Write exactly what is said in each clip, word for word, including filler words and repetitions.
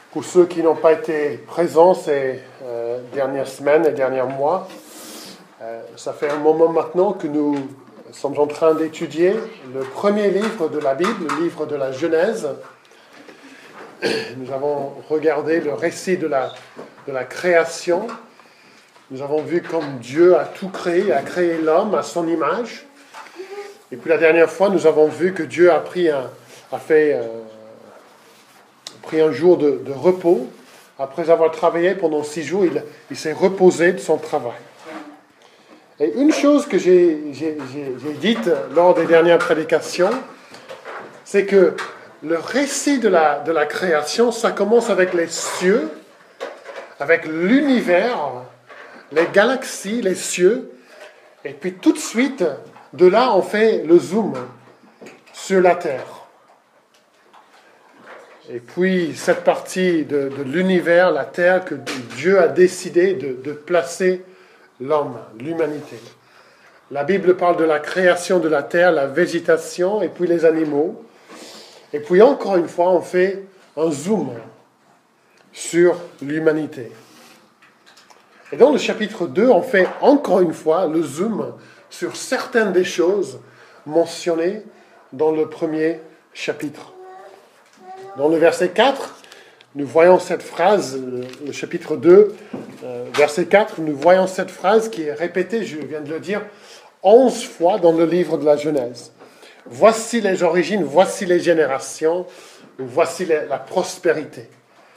Pour ceux qui n'ont pas été présents ces euh, dernières semaines et derniers mois, euh, ça fait un moment maintenant que nous sommes en train d'étudier le premier livre de la Bible, le livre de la Genèse. Nous avons regardé le récit de la, de la création. Nous avons vu comme Dieu a tout créé, a créé l'homme à son image. Et puis la dernière fois, nous avons vu que Dieu a pris un, a fait, euh, pris un jour de, de repos. Après avoir travaillé pendant six jours, il, il s'est reposé de son travail. Et une chose que j'ai, j'ai, j'ai, j'ai dite lors des dernières prédications, c'est que le récit de la, de la création, ça commence avec les cieux, avec l'univers, les galaxies, les cieux, et puis tout de suite, de là, on fait le zoom sur la Terre. Et puis, cette partie de, de l'univers, la Terre, que Dieu a décidé de, de placer l'homme, l'humanité. La Bible parle de la création de la Terre, la végétation, et puis les animaux. Et puis, encore une fois, on fait un zoom sur l'humanité. Et dans le chapitre deux, on fait encore une fois le zoom sur certaines des choses mentionnées dans le premier chapitre. Dans le verset quatre, nous voyons cette phrase, le chapitre deux, euh, verset quatre, nous voyons cette phrase qui est répétée, je viens de le dire, onze fois dans le livre de la Genèse. Voici les origines, voici les générations, voici les, la prospérité.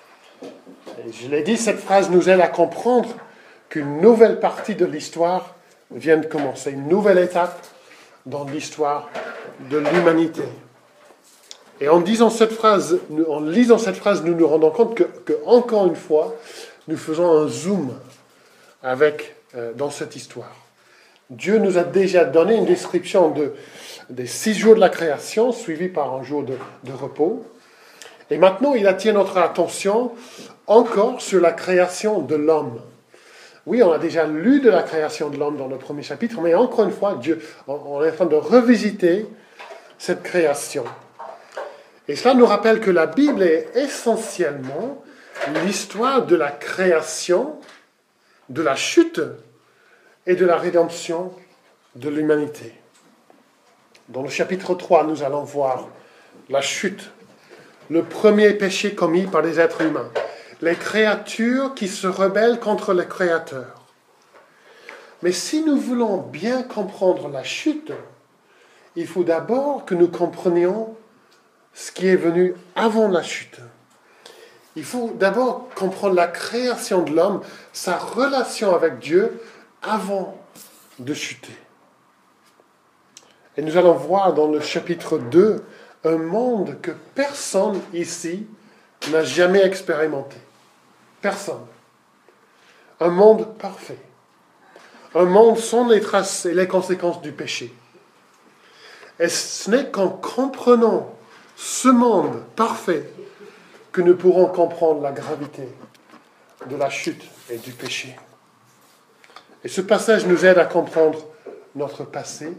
Et je l'ai dit, cette phrase nous aide à comprendre qu'une nouvelle partie de l'histoire vient de commencer, une nouvelle étape dans l'histoire de l'humanité. Et en disant cette phrase, en lisant cette phrase, nous nous rendons compte que, que encore une fois, nous faisons un zoom avec, euh, dans cette histoire. Dieu nous a déjà donné une description de, des six jours de la création, suivi par un jour de, de repos. Et maintenant, il attire notre attention encore sur la création de l'homme. Oui, on a déjà lu de la création de l'homme dans le premier chapitre, mais encore une fois, Dieu, on est en train de revisiter cette création. Et cela nous rappelle que la Bible est essentiellement l'histoire de la création, de la chute et de la rédemption de l'humanité. Dans le chapitre trois, nous allons voir la chute, le premier péché commis par les êtres humains, les créatures qui se rebellent contre le Créateur. Mais si nous voulons bien comprendre la chute, il faut d'abord que nous comprenions ce qui est venu avant la chute. Il faut d'abord comprendre la création de l'homme, sa relation avec Dieu avant de chuter. Et nous allons voir dans le chapitre deux un monde que personne ici n'a jamais expérimenté. Personne. Un monde parfait. Un monde sans les traces et les conséquences du péché. Et ce n'est qu'en comprenant ce monde parfait que nous pourrons comprendre la gravité de la chute et du péché. Et ce passage nous aide à comprendre notre passé,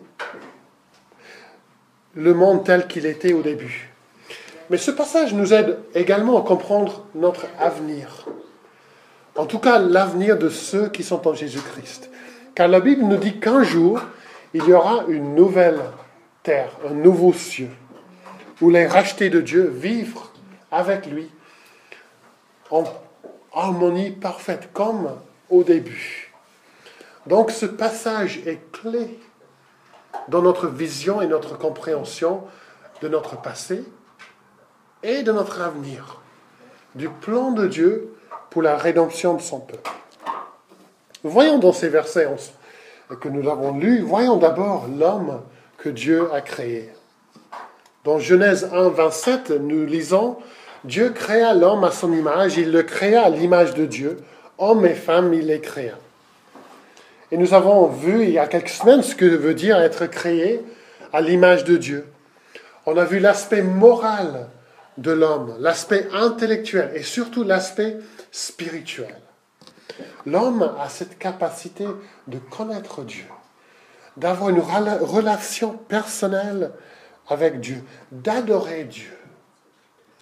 le monde tel qu'il était au début. Mais ce passage nous aide également à comprendre notre avenir. En tout cas, l'avenir de ceux qui sont en Jésus-Christ. Car la Bible nous dit qu'un jour, il y aura une nouvelle terre, un nouveau ciel, où les rachetés de Dieu vivent avec lui en harmonie parfaite, comme au début. Donc ce passage est clé dans notre vision et notre compréhension de notre passé et de notre avenir, du plan de Dieu pour la rédemption de son peuple. Voyons dans ces versets que nous avons lus, voyons d'abord l'homme que Dieu a créé. Dans Genèse un, vingt-sept, nous lisons « Dieu créa l'homme à son image, il le créa à l'image de Dieu, homme et femme, il les créa. » Et nous avons vu il y a quelques semaines ce que veut dire être créé à l'image de Dieu. On a vu l'aspect moral de l'homme, l'aspect intellectuel et surtout l'aspect spirituel. L'homme a cette capacité de connaître Dieu, d'avoir une relation personnelle avec Dieu, d'adorer Dieu.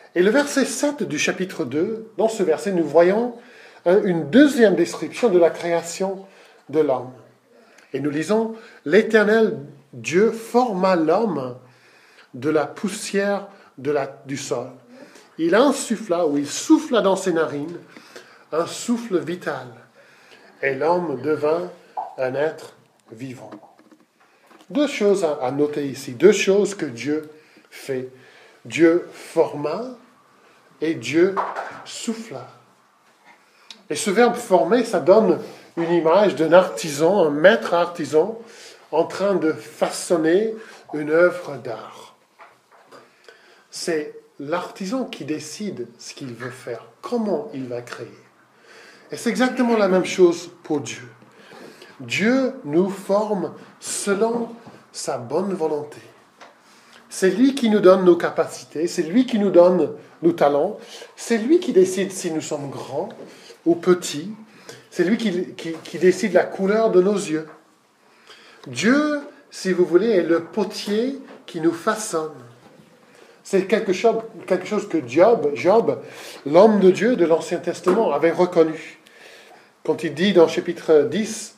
Et le verset sept du chapitre deux, dans ce verset, nous voyons hein, une deuxième description de la création de l'homme. Et nous lisons, « L'Éternel Dieu forma l'homme de la poussière de la, du sol. Il insuffla, ou il souffla dans ses narines, un souffle vital. Et l'homme devint un être vivant. » Deux choses à, à noter ici, deux choses que Dieu fait. Dieu forma et Dieu souffla. Et ce verbe former, ça donne une image d'un artisan, un maître artisan, en train de façonner une œuvre d'art. C'est l'artisan qui décide ce qu'il veut faire, comment il va créer. Et c'est exactement la même chose pour Dieu. Dieu nous forme selon sa bonne volonté. C'est lui qui nous donne nos capacités, c'est lui qui nous donne nos talents, c'est lui qui décide si nous sommes grands ou petits, c'est lui qui, qui, qui décide la couleur de nos yeux. Dieu, si vous voulez, est le potier qui nous façonne. C'est quelque chose, quelque chose que Job, Job, l'homme de Dieu de l'Ancien Testament, avait reconnu. Quand il dit dans le chapitre dix,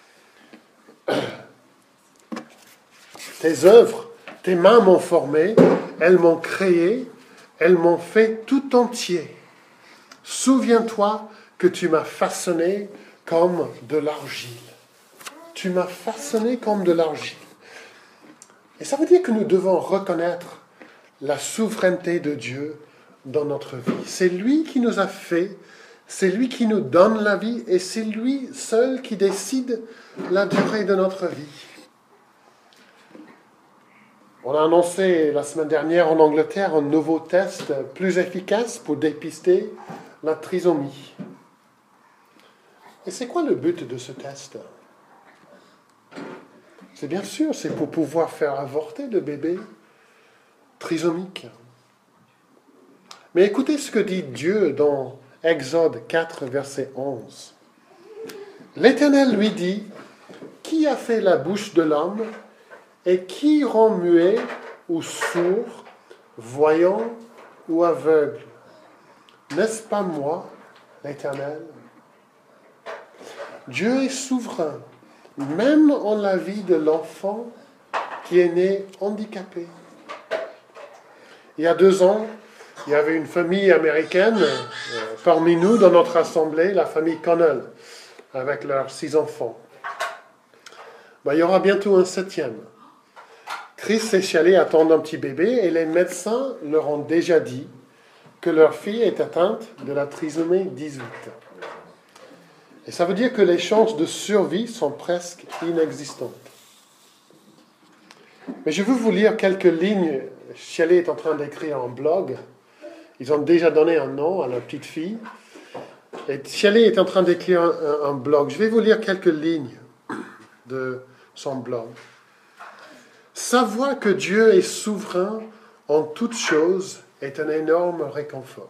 « Tes œuvres, tes mains m'ont formé, elles m'ont créé, elles m'ont fait tout entier. Souviens-toi que tu m'as façonné comme de l'argile. » Tu m'as façonné comme de l'argile. Et ça veut dire que nous devons reconnaître la souveraineté de Dieu dans notre vie. C'est lui qui nous a fait, c'est lui qui nous donne la vie et c'est lui seul qui décide la durée de notre vie. On a annoncé la semaine dernière en Angleterre un nouveau test plus efficace pour dépister la trisomie. Et c'est quoi le but de ce test ? C'est bien sûr, c'est pour pouvoir faire avorter le bébé trisomique. Mais écoutez ce que dit Dieu dans Exode quatre, verset onze. L'Éternel lui dit, « Qui a fait la bouche de l'homme et qui rend muet ou sourd, voyant ou aveugle? N'est-ce pas moi, l'Éternel ?» Dieu est souverain, même en la vie de l'enfant qui est né handicapé. Il y a deux ans, il y avait une famille américaine euh, parmi nous dans notre assemblée, la famille Connell, avec leurs six enfants. Ben, il y aura bientôt un septième. Chris et Shelley attendent un petit bébé et les médecins leur ont déjà dit que leur fille est atteinte de la trisomie dix-huit. Et ça veut dire que les chances de survie sont presque inexistantes. Mais je veux vous lire quelques lignes. Shelley est en train d'écrire un blog. Ils ont déjà donné un nom à leur petite fille. Et Shelley est en train d'écrire un, un blog. Je vais vous lire quelques lignes de son blog. Savoir que Dieu est souverain en toutes choses est un énorme réconfort.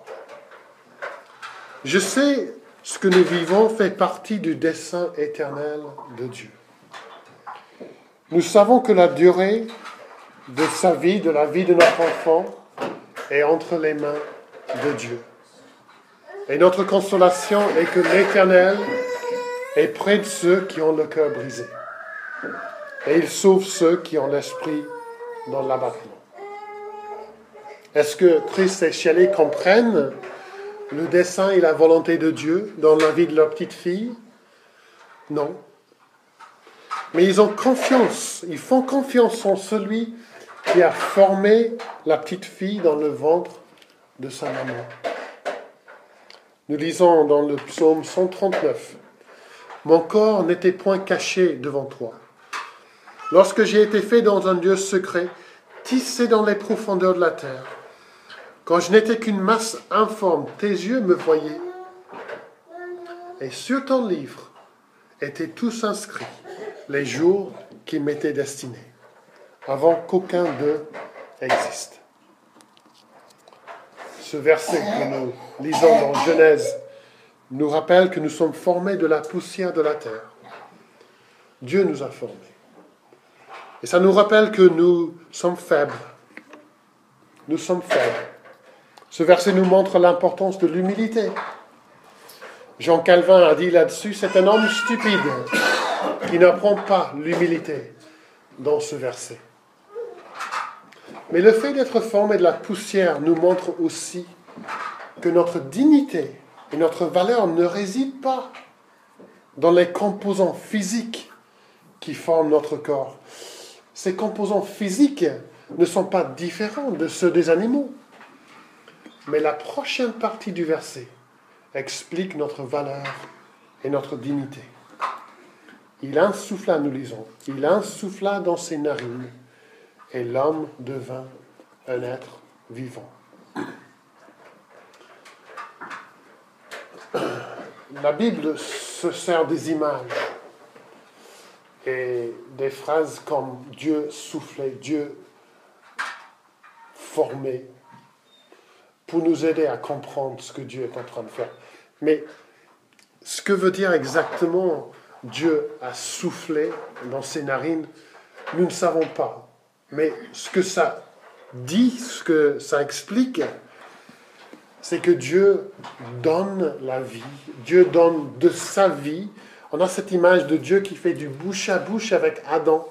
Je sais ce que nous vivons fait partie du dessein éternel de Dieu. Nous savons que la durée de sa vie, de la vie de notre enfant, est entre les mains de Dieu. Et notre consolation est que l'Éternel est près de ceux qui ont le cœur brisé. Et il sauve ceux qui ont l'esprit dans l'abattement. Est-ce que Chris et Shelley comprennent le dessein et la volonté de Dieu dans la vie de leur petite fille? Non. Mais ils ont confiance, ils font confiance en celui qui a formé la petite fille dans le ventre de sa maman. Nous lisons dans le psaume cent trente-neuf, « Mon corps n'était point caché devant toi. Lorsque j'ai été fait dans un lieu secret, tissé dans les profondeurs de la terre, quand je n'étais qu'une masse informe, tes yeux me voyaient. Et sur ton livre étaient tous inscrits les jours qui m'étaient destinés, avant qu'aucun d'eux existe. » Ce verset que nous lisons dans Genèse nous rappelle que nous sommes formés de la poussière de la terre. Dieu nous a formés. Et ça nous rappelle que nous sommes faibles. Nous sommes faibles. Ce verset nous montre l'importance de l'humilité. Jean Calvin a dit là-dessus, c'est un homme stupide qui n'apprend pas l'humilité dans ce verset. Mais le fait d'être formé de la poussière nous montre aussi que notre dignité et notre valeur ne résident pas dans les composants physiques qui forment notre corps. Ces composants physiques ne sont pas différents de ceux des animaux. Mais la prochaine partie du verset explique notre valeur et notre dignité. Il insuffla, nous lisons, il insuffla dans ses narines et l'homme devint un être vivant. La Bible se sert des images et des phrases comme Dieu soufflait, Dieu formait, pour nous aider à comprendre ce que Dieu est en train de faire. Mais ce que veut dire exactement Dieu a soufflé dans ses narines, nous ne savons pas. Mais ce que ça dit, ce que ça explique, c'est que Dieu donne la vie, Dieu donne de sa vie. On a cette image de Dieu qui fait du bouche à bouche avec Adam.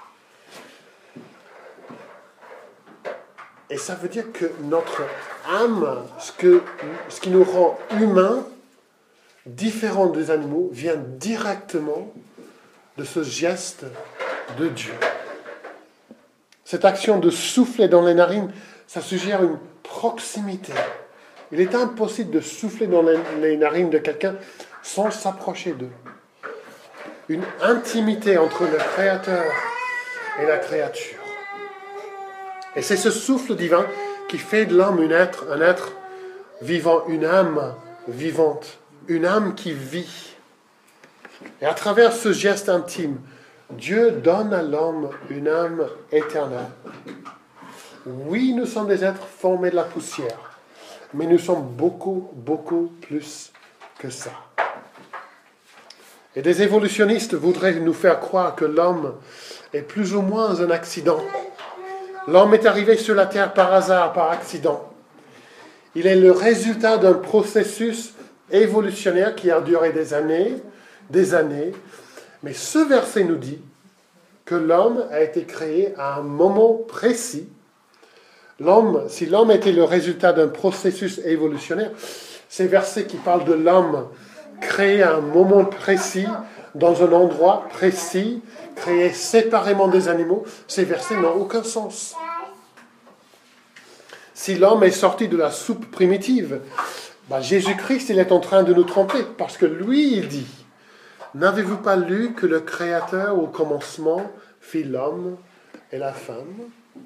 Et ça veut dire que notre âme, ce, que, ce qui nous rend humains, différents des animaux, vient directement de ce geste de Dieu. Cette action de souffler dans les narines, ça suggère une proximité. Il est impossible de souffler dans les, les narines de quelqu'un sans s'approcher d'eux. Une intimité entre le Créateur et la créature. Et c'est ce souffle divin qui fait de l'homme un être, un être vivant, une âme vivante, une âme qui vit. Et à travers ce geste intime, Dieu donne à l'homme une âme éternelle. Oui, nous sommes des êtres formés de la poussière, mais nous sommes beaucoup, beaucoup plus que ça. Et des évolutionnistes voudraient nous faire croire que l'homme est plus ou moins un accident. L'homme est arrivé sur la terre par hasard, par accident. Il est le résultat d'un processus évolutionnaire qui a duré des années, des années. Mais ce verset nous dit que l'homme a été créé à un moment précis. L'homme, si l'homme était le résultat d'un processus évolutionnaire, ces versets qui parlent de l'homme créé à un moment précis, dans un endroit précis, créé séparément des animaux, ces versets n'ont aucun sens. Si l'homme est sorti de la soupe primitive, ben Jésus-Christ, il est en train de nous tromper, parce que lui, il dit, n'avez-vous pas lu que le Créateur, au commencement, fit l'homme et la femme?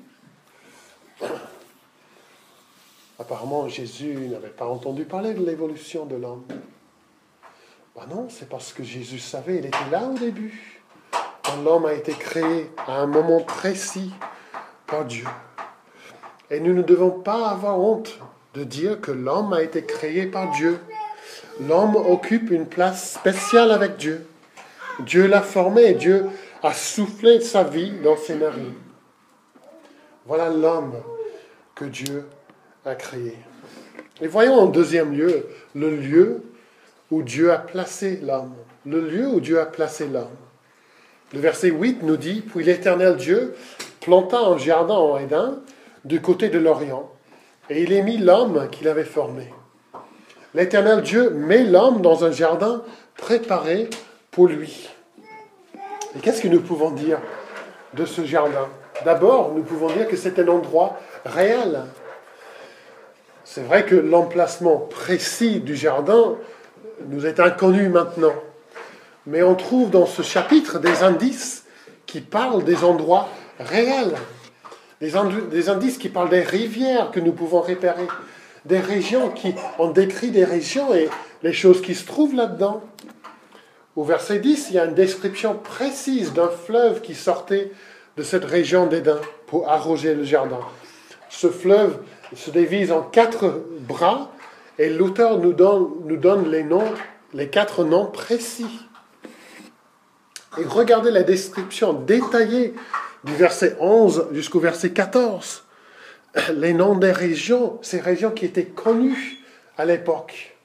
Apparemment, Jésus n'avait pas entendu parler de l'évolution de l'homme. Ben non, c'est parce que Jésus savait, il était là au début, quand l'homme a été créé à un moment précis par Dieu. Et nous ne devons pas avoir honte de dire que l'homme a été créé par Dieu. L'homme occupe une place spéciale avec Dieu. Dieu l'a formé et Dieu a soufflé sa vie dans ses narines. Voilà l'homme que Dieu a créé. Et voyons en deuxième lieu le lieu où Dieu a placé l'homme. Le lieu où Dieu a placé l'homme. Le verset huit nous dit, « Puis l'Éternel Dieu planta un jardin en Éden du côté de l'Orient, et il y mit l'homme qu'il avait formé. » L'Éternel Dieu met l'homme dans un jardin préparé pour lui. Et qu'est-ce que nous pouvons dire de ce jardin? D'abord, nous pouvons dire que c'est un endroit réel. C'est vrai que l'emplacement précis du jardin nous est inconnu maintenant. Mais on trouve dans ce chapitre des indices qui parlent des endroits réels. Des, ind- des indices qui parlent des rivières que nous pouvons repérer. Des régions qui... On décrit des régions et les choses qui se trouvent là-dedans. Au verset dix, il y a une description précise d'un fleuve qui sortait de cette région d'Éden pour arroser le jardin. Ce fleuve se divise en quatre bras et l'auteur nous donne, nous donne les noms, les quatre noms précis. Et regardez la description détaillée du verset onze jusqu'au verset quatorze. les noms des régions, ces régions qui étaient connues à l'époque.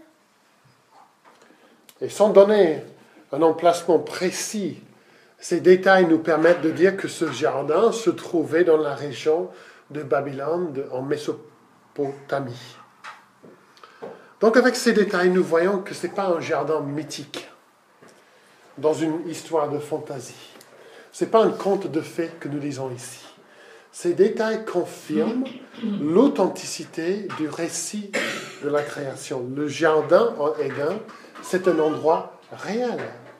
Et sans donner un emplacement précis, ces détails nous permettent de dire que ce jardin se trouvait dans la région de Babylone, de, en Mésopotamie. Donc avec ces détails, nous voyons que ce n'est pas un jardin mythique, dans une histoire de fantaisie. Ce n'est pas un conte de fées que nous lisons ici. Ces détails confirment l'authenticité du récit de la création. Le jardin en Éden, c'est un endroit réel.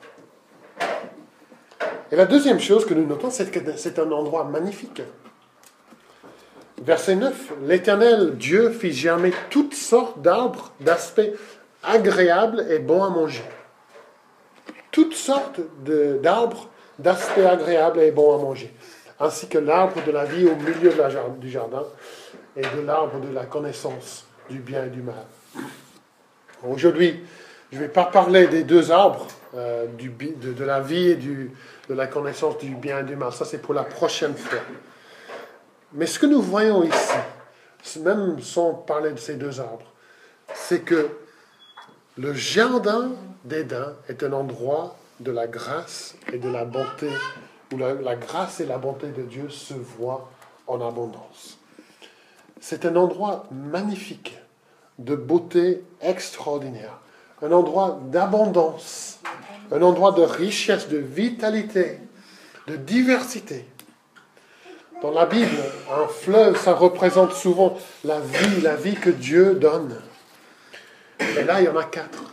Et la deuxième chose que nous notons, c'est que c'est un endroit magnifique. Verset neuf, l'Éternel Dieu fit germer toutes sortes d'arbres d'aspect agréable et bon à manger. Toutes sortes de, d'arbres d'aspect agréable et bon à manger, ainsi que l'arbre de la vie au milieu de la, du jardin et de l'arbre de la connaissance du bien et du mal. Aujourd'hui, je ne vais pas parler des deux arbres, euh, du, de, de la vie et du, de la connaissance du bien et du mal. Ça, c'est pour la prochaine fois. Mais ce que nous voyons ici, même sans parler de ces deux arbres, c'est que le jardin d'Éden est un endroit de la grâce et de la bonté, où la, la grâce et la bonté de Dieu se voient en abondance. C'est un endroit magnifique, de beauté extraordinaire, un endroit d'abondance, un endroit de richesse, de vitalité, de diversité. Dans la Bible, un fleuve, ça représente souvent la vie, la vie que Dieu donne. Et là, il y en a quatre.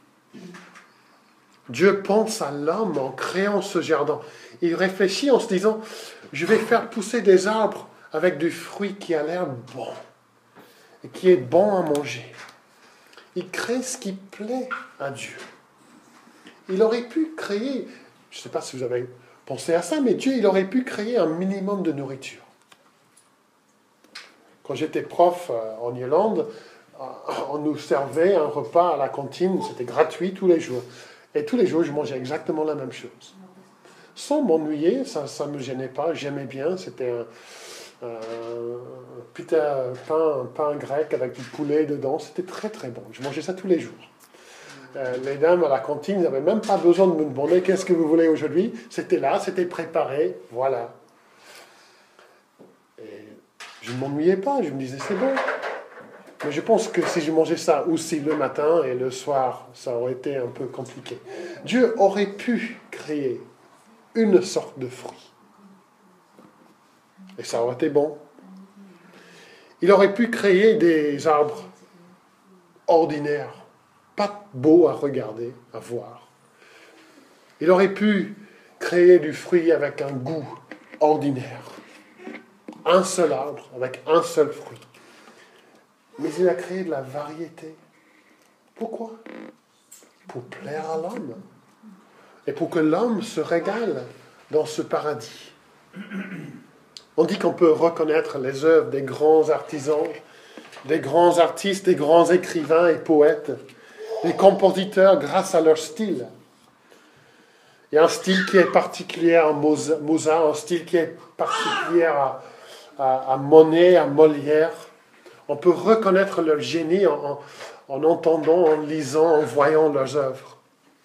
Dieu pense à l'homme en créant ce jardin. Il réfléchit en se disant, je vais faire pousser des arbres avec du fruit qui a l'air bon et qui est bon à manger. Il crée ce qui plaît à Dieu. Il aurait pu créer, je ne sais pas si vous avez pensé à ça, mais Dieu, il aurait pu créer un minimum de nourriture. Quand j'étais prof en Irlande, on nous servait un repas à la cantine, c'était gratuit tous les jours. Et tous les jours, je mangeais exactement la même chose. Sans m'ennuyer, ça ne me gênait pas, j'aimais bien, c'était un, un, putain, pain, un pain grec avec du poulet dedans, c'était très très bon, je mangeais ça tous les jours. Euh, les dames à la cantine n'avaient même pas besoin de me demander qu'est-ce que vous voulez aujourd'hui, c'était là, c'était préparé, voilà. Et je ne m'ennuyais pas, je me disais c'est bon. Mais je pense que si je mangeais ça aussi le matin et le soir, ça aurait été un peu compliqué. Dieu aurait pu créer une sorte de fruit. Et ça aurait été bon. Il aurait pu créer des arbres ordinaires, pas beaux à regarder, à voir. Il aurait pu créer du fruit avec un goût ordinaire. Un seul arbre avec un seul fruit. Mais il a créé de la variété. Pourquoi ? Pour plaire à l'homme. Et pour que l'homme se régale dans ce paradis. On dit qu'on peut reconnaître les œuvres des grands artisans, des grands artistes, des grands écrivains et poètes, des compositeurs grâce à leur style. Il y a un style qui est particulier à Mozart, un style qui est particulier à, à, à Monet, à Molière. On peut reconnaître leur génie en, en, en entendant, en lisant, en voyant leurs œuvres.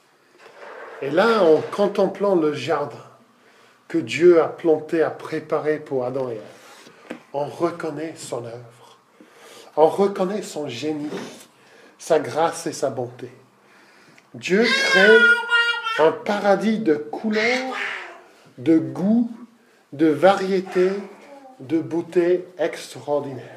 Et là, en contemplant le jardin que Dieu a planté, a préparé pour Adam et Ève, on reconnaît son œuvre. On reconnaît son génie, sa grâce et sa bonté. Dieu crée un paradis de couleurs, de goût, de variété, de beauté extraordinaire.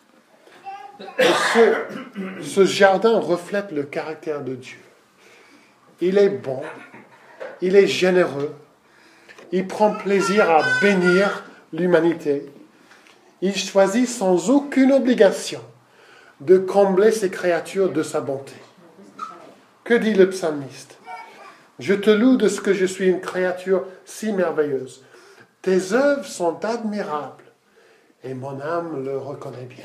Et ce, ce jardin reflète le caractère de Dieu. Il est bon, il est généreux, il prend plaisir à bénir l'humanité. Il choisit sans aucune obligation de combler ses créatures de sa bonté. Que dit le psalmiste ? Je te loue de ce que je suis une créature si merveilleuse. Tes œuvres sont admirables et mon âme le reconnaît bien.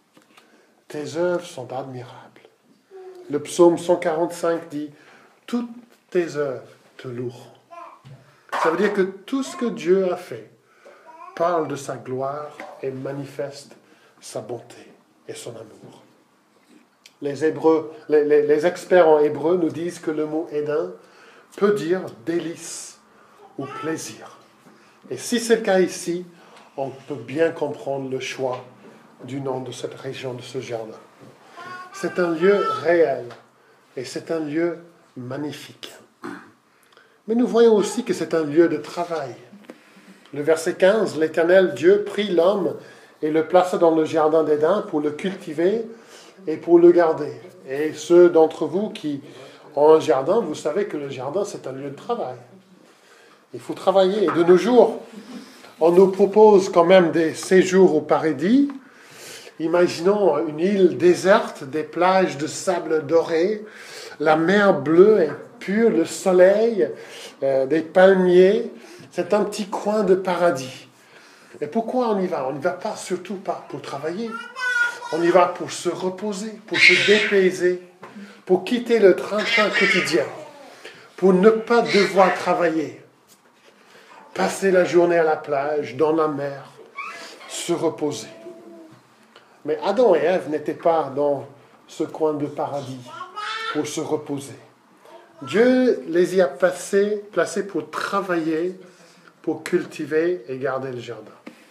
Tes œuvres sont admirables. Le psaume cent quarante-cinq dit « Toutes tes œuvres te loueront ». Ça veut dire que tout ce que Dieu a fait, parle de sa gloire et manifeste sa bonté et son amour. Les, Hébreux, les, les, les experts en hébreu nous disent que le mot Éden peut dire délice ou plaisir. Et si c'est le cas ici, on peut bien comprendre le choix du nom de cette région, de ce jardin. C'est un lieu réel et c'est un lieu magnifique. Mais nous voyons aussi que c'est un lieu de travail. Le verset quinze, l'Éternel Dieu prit l'homme et le plaça dans le jardin d'Éden pour le cultiver et pour le garder. Et ceux d'entre vous qui ont un jardin, vous savez que le jardin, c'est un lieu de travail. Il faut travailler. Et de nos jours, on nous propose quand même des séjours au paradis. Imaginons une île déserte, des plages de sable doré, la mer bleue et pure, le soleil, euh, des palmiers. C'est un petit coin de paradis. Et pourquoi on y va? On n'y va pas surtout pas pour travailler. On y va pour se reposer, pour se dépayser, pour quitter le train-train quotidien, pour ne pas devoir travailler. Passer la journée à la plage, dans la mer, se reposer. Mais Adam et Ève n'étaient pas dans ce coin de paradis pour se reposer. Dieu les y a placés, placés pour travailler, pour cultiver et garder le jardin.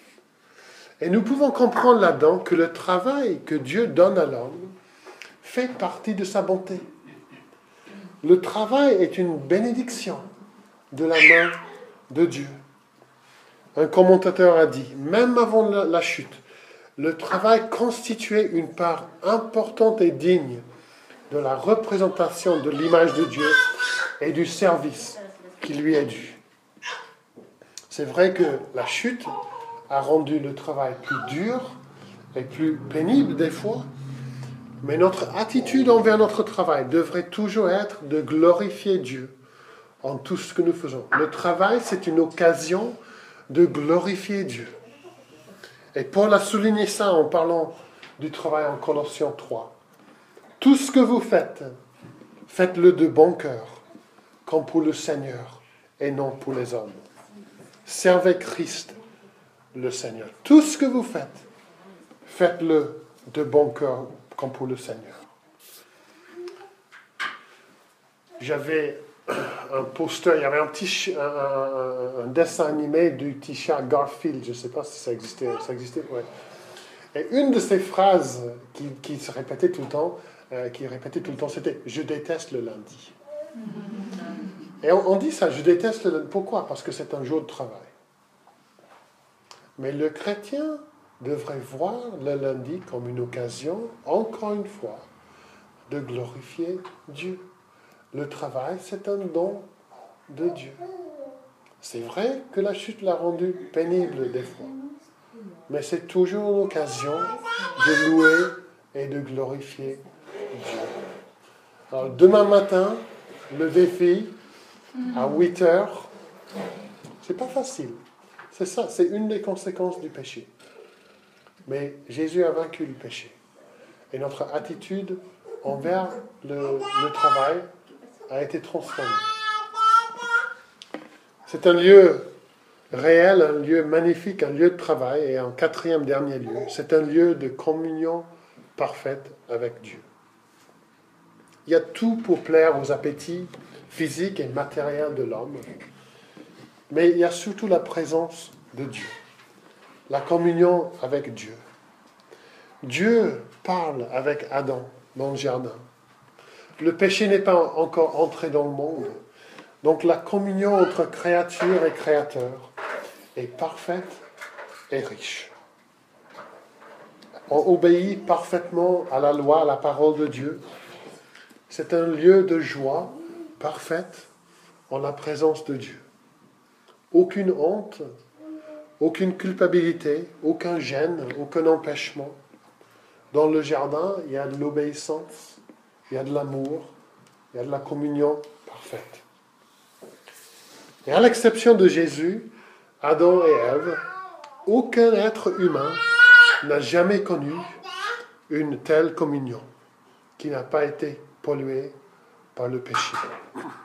Et nous pouvons comprendre là-dedans que le travail que Dieu donne à l'homme fait partie de sa bonté. Le travail est une bénédiction de la main de Dieu. Un commentateur a dit, même avant la chute, le travail constituait une part importante et digne de la représentation de l'image de Dieu et du service qui lui est dû. C'est vrai que la chute a rendu le travail plus dur et plus pénible des fois, mais notre attitude envers notre travail devrait toujours être de glorifier Dieu en tout ce que nous faisons. Le travail, c'est une occasion de glorifier Dieu. Et Paul a souligné ça en parlant du travail en Colossiens trois. Tout ce que vous faites, faites-le de bon cœur, comme pour le Seigneur et non pour les hommes. Servez Christ, le Seigneur. Tout ce que vous faites, faites-le de bon cœur, comme pour le Seigneur. J'avais un poster, il y avait un petit un, un, un dessin animé du petit chat Garfield, je ne sais pas si ça existait, ça existait, ouais. Et une de ces phrases qui, qui se répétait tout le temps, euh, qui répétait tout le temps, c'était « Je déteste le lundi ». Et on, on dit ça, je déteste le lundi. Pourquoi? Parce que c'est un jour de travail. Mais le chrétien devrait voir le lundi comme une occasion, encore une fois, de glorifier Dieu. Le travail, c'est un don de Dieu. C'est vrai que la chute l'a rendu pénible des fois, mais c'est toujours une occasion de louer et de glorifier Dieu. Alors, demain matin, le défi, à huit heures, c'est pas facile. C'est ça, c'est une des conséquences du péché. Mais Jésus a vaincu le péché. Et notre attitude envers le, le travail a été transformée. C'est un lieu réel, un lieu magnifique, un lieu de travail. Et en quatrième dernier lieu, c'est un lieu de communion parfaite avec Dieu. Il y a tout pour plaire aux appétits physiques et matériels de l'homme. Mais il y a surtout la présence de Dieu, la communion avec Dieu. Dieu parle avec Adam dans le jardin. Le péché n'est pas encore entré dans le monde, donc la communion entre créature et créateur est parfaite et riche. On obéit parfaitement à la loi, à la parole de Dieu. C'est un lieu de joie parfaite en la présence de Dieu. Aucune honte, aucune culpabilité, aucun gêne, aucun empêchement. Dans le jardin, il y a de l'obéissance, il y a de l'amour, il y a de la communion parfaite. Et à l'exception de Jésus, Adam et Ève, aucun être humain n'a jamais connu une telle communion qui n'a pas été polluée par le péché.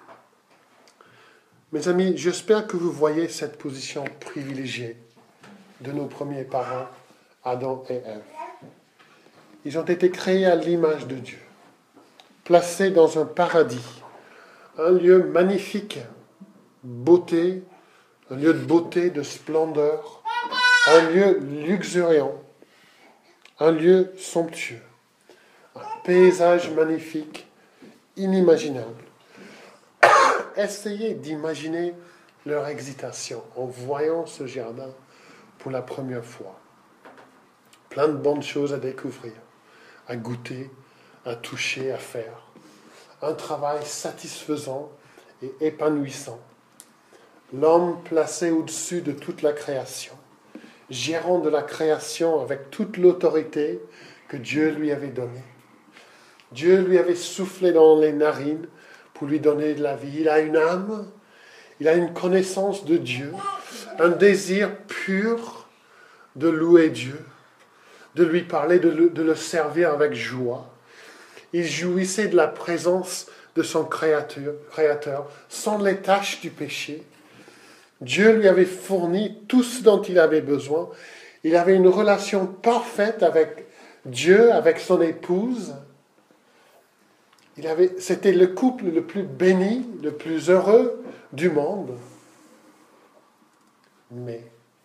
Mes amis, j'espère que vous voyez cette position privilégiée de nos premiers parents, Adam et Ève. Ils ont été créés à l'image de Dieu, placés dans un paradis, un lieu magnifique, beauté, un lieu de beauté, de splendeur, un lieu luxuriant, un lieu somptueux, un paysage magnifique, inimaginable. Essayez d'imaginer leur excitation en voyant ce jardin pour la première fois. Plein de bonnes choses à découvrir, à goûter, à toucher, à faire. Un travail satisfaisant et épanouissant. L'homme placé au-dessus de toute la création, gérant de la création avec toute l'autorité que Dieu lui avait donnée. Dieu lui avait soufflé dans les narines pour lui donner de la vie. Il a une âme, il a une connaissance de Dieu, un désir pur de louer Dieu, de lui parler, de le, de le servir avec joie. Il jouissait de la présence de son créateur, créateur, sans les tâches du péché. Dieu lui avait fourni tout ce dont il avait besoin. Il avait une relation parfaite avec Dieu, avec son épouse. Il avait, c'était le couple le plus béni, le plus heureux du monde. Mais,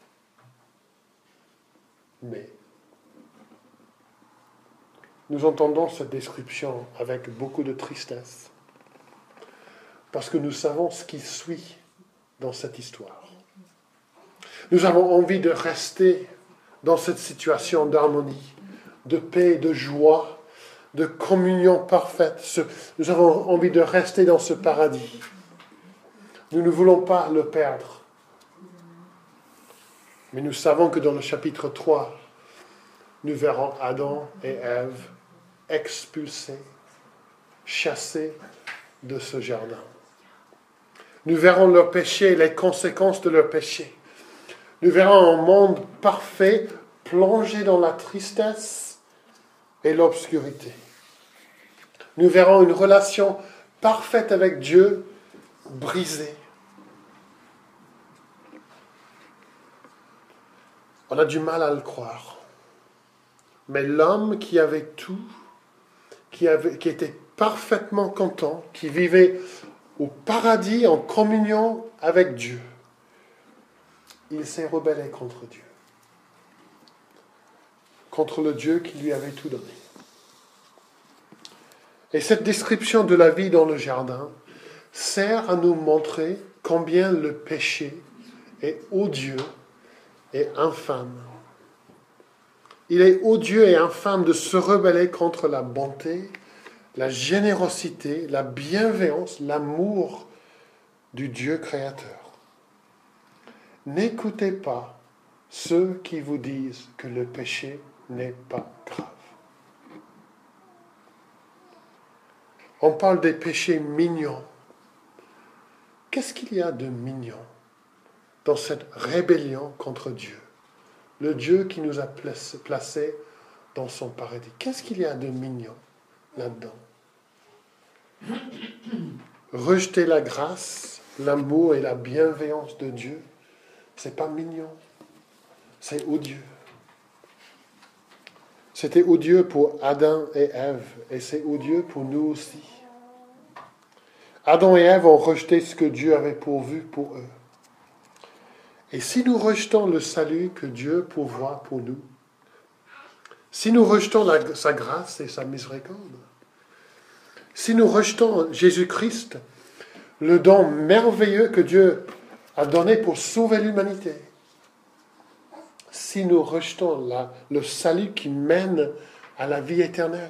mais, nous entendons cette description avec beaucoup de tristesse, parce que nous savons ce qui suit dans cette histoire. Nous avons envie de rester dans cette situation d'harmonie, de paix, de joie, de communion parfaite. Nous avons envie de rester dans ce paradis. Nous ne voulons pas le perdre. Mais nous savons que dans le chapitre trois, nous verrons Adam et Ève expulsés, chassés de ce jardin. Nous verrons leur péché et les conséquences de leur péché. Nous verrons un monde parfait plongé dans la tristesse et l'obscurité. Nous verrons une relation parfaite avec Dieu brisée. On a du mal à le croire. Mais l'homme qui avait tout, qui, avait, qui était parfaitement content, qui vivait au paradis en communion avec Dieu, il s'est rebellé contre Dieu. Contre le Dieu qui lui avait tout donné. Et cette description de la vie dans le jardin sert à nous montrer combien le péché est odieux et infâme. Il est odieux et infâme de se rebeller contre la bonté, la générosité, la bienveillance, l'amour du Dieu créateur. N'écoutez pas ceux qui vous disent que le péché n'est pas grave. On parle des péchés mignons. Qu'est-ce qu'il y a de mignon dans cette rébellion contre Dieu? Le Dieu qui nous a placés dans son paradis. Qu'est-ce qu'il y a de mignon là-dedans? Rejeter la grâce, l'amour et la bienveillance de Dieu, c'est pas mignon, c'est odieux. C'était odieux pour Adam et Ève, et c'est odieux pour nous aussi. Adam et Ève ont rejeté ce que Dieu avait pourvu pour eux. Et si nous rejetons le salut que Dieu pourvoit pour nous, si nous rejetons la, sa grâce et sa miséricorde, si nous rejetons Jésus-Christ, le don merveilleux que Dieu a donné pour sauver l'humanité, si nous rejetons la, le salut qui mène à la vie éternelle,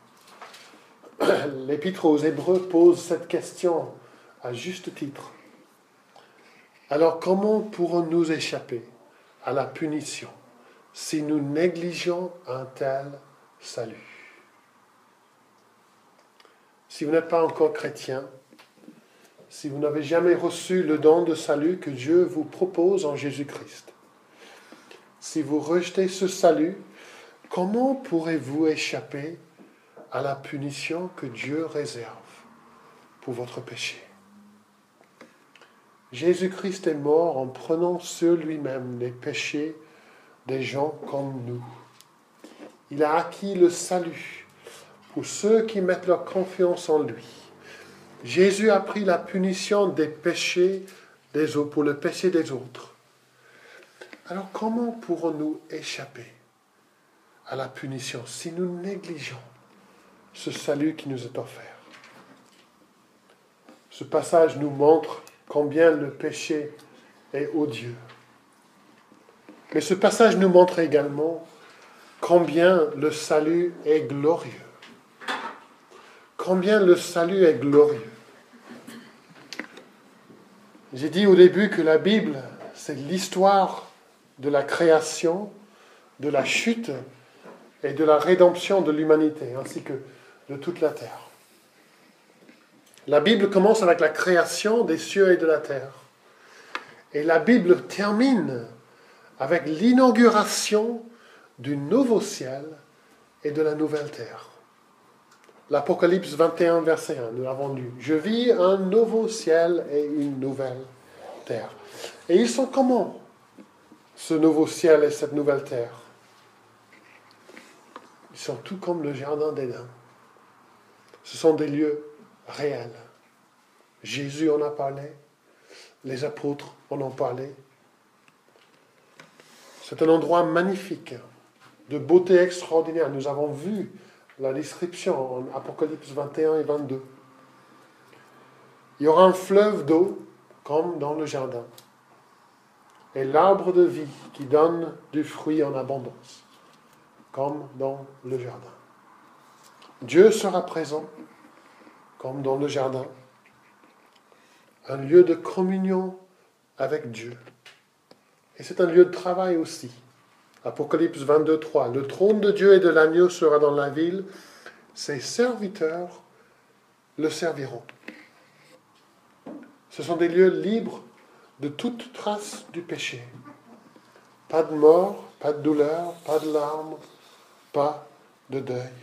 l'Épître aux Hébreux pose cette question à juste titre. Alors comment pourrons-nous échapper à la punition si nous négligeons un tel salut? Si vous n'êtes pas encore chrétien, si vous n'avez jamais reçu le don de salut que Dieu vous propose en Jésus-Christ, si vous rejetez ce salut, comment pourrez-vous échapper à la punition que Dieu réserve pour votre péché? Jésus-Christ est mort en prenant sur lui-même les péchés des gens comme nous. Il a acquis le salut pour ceux qui mettent leur confiance en lui. Jésus a pris la punition des péchés des autres, pour le péché des autres. Alors comment pourrons-nous échapper à la punition si nous négligeons ce salut qui nous est offert? Ce passage nous montre combien le péché est odieux. Mais ce passage nous montre également combien le salut est glorieux. Combien le salut est glorieux. J'ai dit au début que la Bible, c'est l'histoire de la création, de la chute et de la rédemption de l'humanité, ainsi que de toute la terre. La Bible commence avec la création des cieux et de la terre. Et la Bible termine avec l'inauguration du nouveau ciel et de la nouvelle terre. L'Apocalypse vingt et un, verset un, nous l'avons lu. « Je vis un nouveau ciel et une nouvelle terre. » Et ils sont comment, ce nouveau ciel et cette nouvelle terre? Ils sont tout comme le jardin d'Éden. Ce sont des lieux réels. Jésus en a parlé, les apôtres en ont parlé. C'est un endroit magnifique, de beauté extraordinaire. Nous avons vu la description en Apocalypse vingt et un et vingt-deux. Il y aura un fleuve d'eau, comme dans le jardin, et l'arbre de vie qui donne du fruit en abondance, comme dans le jardin. Dieu sera présent, comme dans le jardin, un lieu de communion avec Dieu. Et c'est un lieu de travail aussi. Apocalypse vingt-deux, trois. Le trône de Dieu et de l'agneau sera dans la ville. Ses serviteurs le serviront. Ce sont des lieux libres de toute trace du péché. Pas de mort, pas de douleur, pas de larmes, pas de deuil.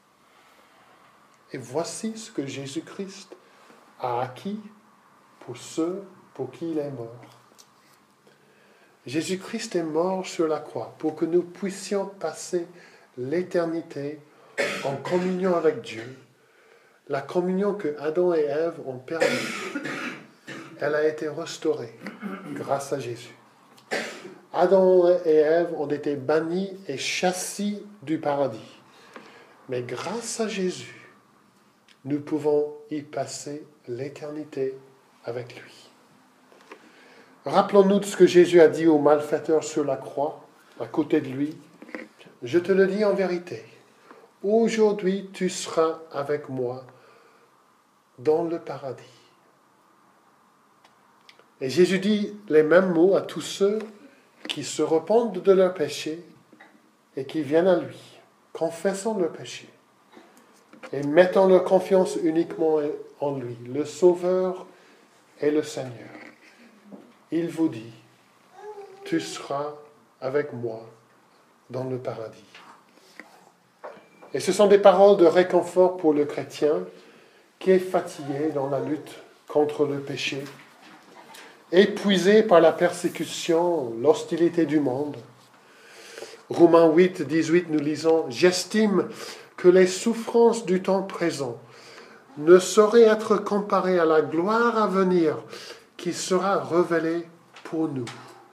Et voici ce que Jésus-Christ a acquis pour ceux pour qui il est mort. Jésus-Christ est mort sur la croix pour que nous puissions passer l'éternité en communion avec Dieu. La communion que Adam et Ève ont perdue, elle a été restaurée grâce à Jésus. Adam et Ève ont été bannis et chassis du paradis. Mais grâce à Jésus, nous pouvons y passer l'éternité avec lui. Rappelons-nous de ce que Jésus a dit au malfaiteur sur la croix, à côté de lui. « Je te le dis en vérité, aujourd'hui tu seras avec moi dans le paradis. » Et Jésus dit les mêmes mots à tous ceux qui se repentent de leurs péchés et qui viennent à lui, confessant leurs péchés et mettant leur confiance uniquement en lui, le Sauveur et le Seigneur. Il vous dit, tu seras avec moi dans le paradis. Et ce sont des paroles de réconfort pour le chrétien qui est fatigué dans la lutte contre le péché, épuisé par la persécution, l'hostilité du monde. Romains huit, dix-huit, nous lisons « J'estime que les souffrances du temps présent ne sauraient être comparées à la gloire à venir qui sera révélée pour nous. »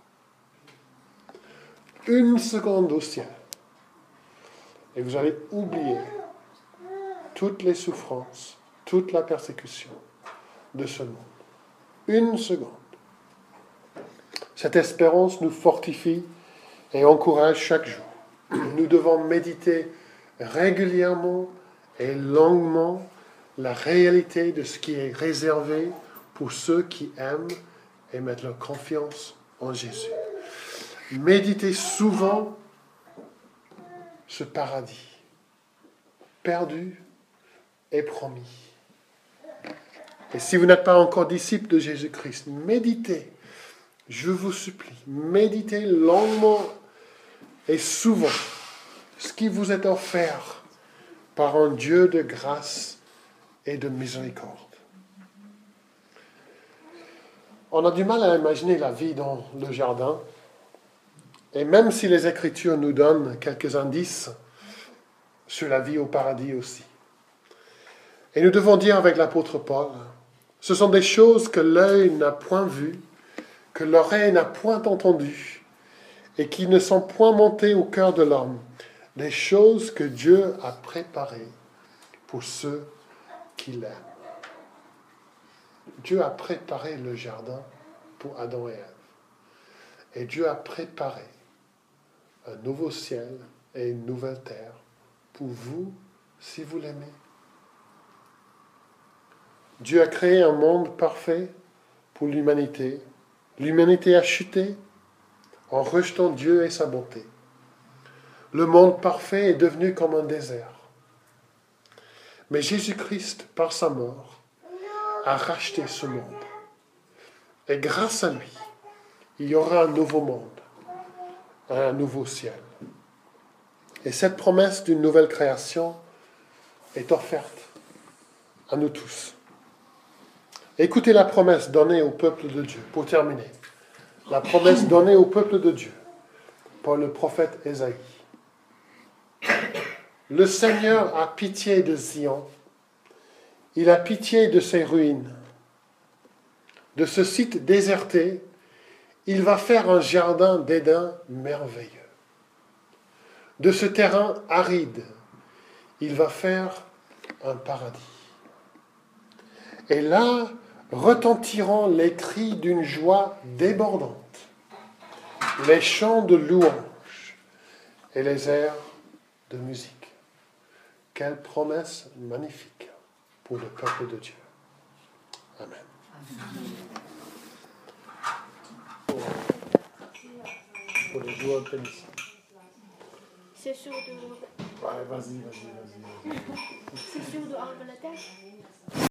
Une seconde au ciel, et vous allez oublier toutes les souffrances, toute la persécution de ce monde. Une seconde. Cette espérance nous fortifie et encourage chaque jour. Nous devons méditer régulièrement et longuement la réalité de ce qui est réservé pour ceux qui aiment et mettent leur confiance en Jésus. Méditez souvent ce paradis, perdu et promis. Et si vous n'êtes pas encore disciple de Jésus-Christ, méditez, je vous supplie, méditez longuement et souvent ce qui vous est offert par un Dieu de grâce et de miséricorde. On a du mal à imaginer la vie dans le jardin, Et même si les Écritures nous donnent quelques indices sur la vie au paradis aussi. Et nous devons dire avec l'apôtre Paul, ce sont des choses que l'œil n'a point vues, que l'oreille n'a point entendues, et qui ne sont point montées au cœur de l'homme, des choses que Dieu a préparées pour ceux qui l'aiment. Dieu a préparé le jardin pour Adam et Ève. Et Dieu a préparé un nouveau ciel et une nouvelle terre pour vous, si vous l'aimez. Dieu a créé un monde parfait pour l'humanité. L'humanité a chuté en rejetant Dieu et sa bonté. Le monde parfait est devenu comme un désert. Mais Jésus-Christ, par sa mort, a racheté ce monde. Et grâce à lui, il y aura un nouveau monde, un nouveau ciel. Et cette promesse d'une nouvelle création est offerte à nous tous. Écoutez la promesse donnée au peuple de Dieu, pour terminer. La promesse donnée au peuple de Dieu par le prophète Ésaïe. Le Seigneur a pitié de Sion. Il a pitié de ses ruines. De ce site déserté, il va faire un jardin d'Éden merveilleux. De ce terrain aride, il va faire un paradis. Et là retentiront les cris d'une joie débordante, les chants de louange et les airs de musique. Quelle promesse magnifique pour le peuple de Dieu. Amen. Pour, pour les joueurs de tennis. C'est sûr de... Ouais, vas-y, vas-y, vas-y. C'est sûr de Angleterre.